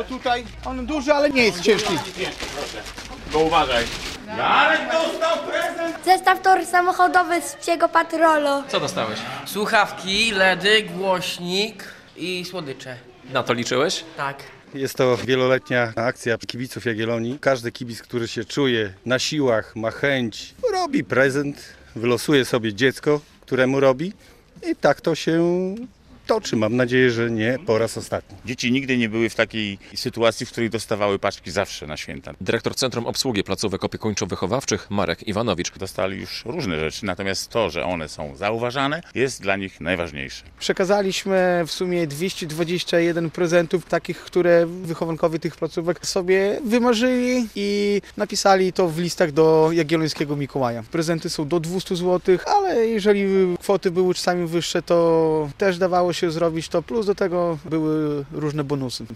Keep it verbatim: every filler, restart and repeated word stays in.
tutaj on duży, ale nie jest ciężki. Bo uważaj. Zestaw tor samochodowy z Psiego Patrolu. Co dostałeś? Słuchawki, ledy, głośnik i słodycze. Na to liczyłeś? Tak. Jest to wieloletnia akcja kibiców Jagiellonii. Każdy kibic, który się czuje na siłach, ma chęć, robi prezent, wylosuje sobie dziecko, któremu robi i tak to się toczy. Mam nadzieję, że nie po raz ostatni. Dzieci nigdy nie były w takiej sytuacji, w której dostawały paczki zawsze na święta. Dyrektor Centrum Obsługi Placówek Opiekuńczo-Wychowawczych Marek Iwanowicz. Dostali już różne rzeczy, natomiast to, że one są zauważane, jest dla nich najważniejsze. Przekazaliśmy w sumie dwieście dwadzieścia jeden prezentów, takich, które wychowankowie tych placówek sobie wymarzyli i napisali to w listach do Jagiellońskiego Mikołaja. Prezenty są do dwieście złotych, ale jeżeli kwoty były czasami wyższe, to też dawało się zrobić to, plus do tego były różne bonusy.